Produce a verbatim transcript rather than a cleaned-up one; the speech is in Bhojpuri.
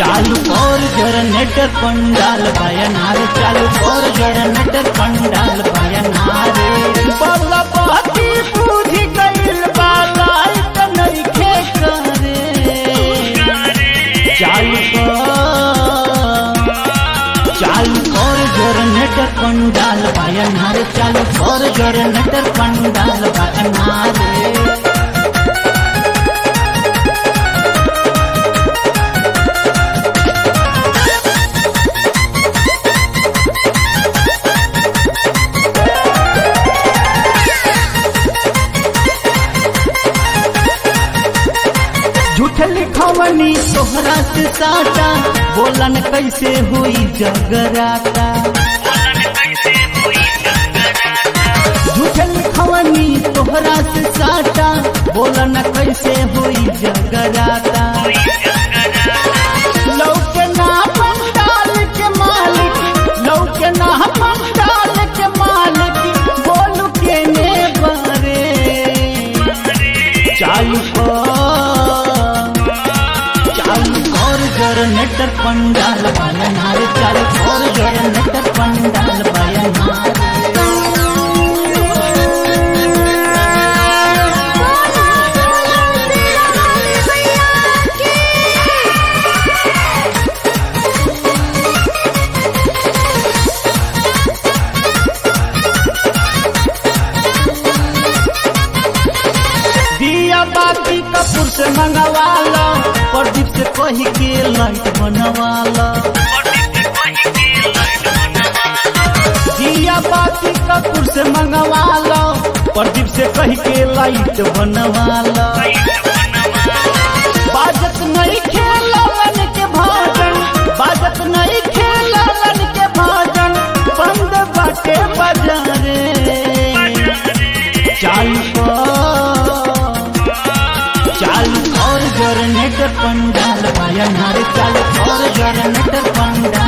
चालू और जनरेटर पंडाल बयनार चालू और जनरेटर पंडाल बयनार बोला बाती पूजी गइल बाला नइखे करे चालू चालू और जनरेटर पंडाल बयनार चालू और जनरेटर पंडाल बयनार झूठ लिखवनी तोहरा से साटा बोलन कैसे हुई जगराता झूठ लिखवनी तोहरा से साटा बोलन कैसे हुई जगराता लौके ना पंडाल के मालिक लौके ना पंडाल के मालिक बोलू के ने बारे चालू जनरेटर पंडाल बयनार चालू और जनरेटर पंडाल बयनार दिया बाती कपूर से मंगवा लो प्रदीप से कही के लाइट बनवा लो दिया बाती कपूर से मंगवा लो प्रदीप से कही के लाइट बनवा लो बाजत नहीं खेलन के भजन बाजत नहीं खेलन के भजन बंद बाटे बजारे चालू चालू और जनरेटर पंडाल बयनार चालू और जनरेटर पंडाल